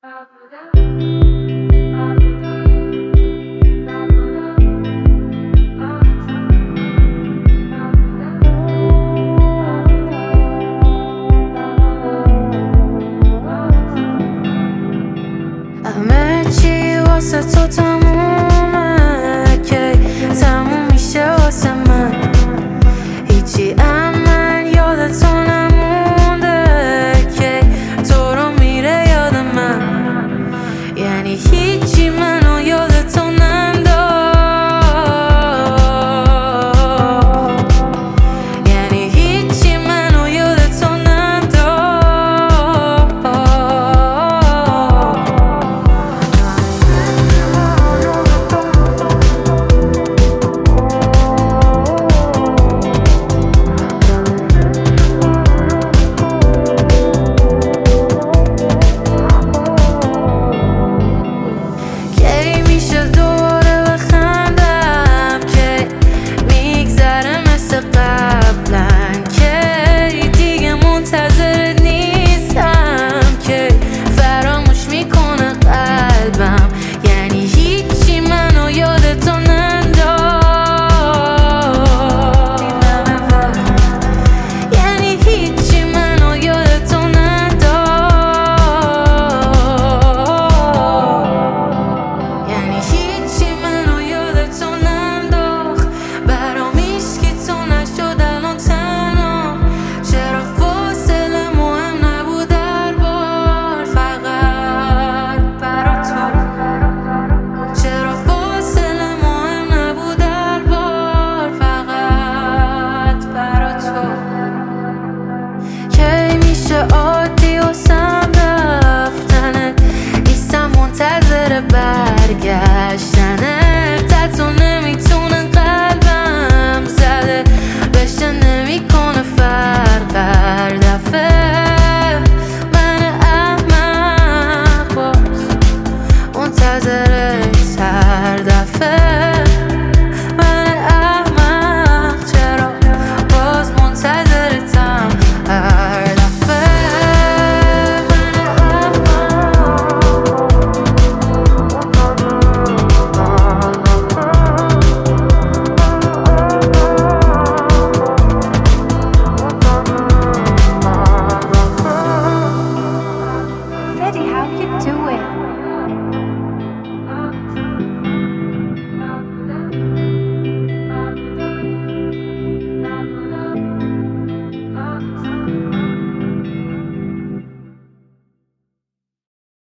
همه چی واسه تو تمومه که تموم میشه واسه من. هیچی من یاد تو نمونده که تو رو میره یاد من. یعنی هیچی منو یاد تو ننداخت. یعنی هیچی منو یاد تو ننداخت. کی میشه دوباره بخندم که میگذره مثل قبلا؟ کی دیگه منتظرت نیستم که فراموش میکنه قلبم. یعنی هیچی منو یاد تو ننداخت. یعنی هیچی منو یاد تو ننداخت. یعنی هیچی منو یاد تو ننداخت. برام هیچکی تو نشد الان تنها. چرا فاصله مهم نبود هر بار فقط برا تو؟ چرا فاصله مهم نبود هر بار فقط برا تو؟ کی میشه عادی واسم رفتنت؟ نیستم منتظر برگشتنت. حتی نمیتونه قلبم زده بشه نمیکنه فرق هر دفعه. من احمق باز منتظرت هر دفعه. من احمق چرا باز منتظرتم هر دفعه. Freddy, how you doing?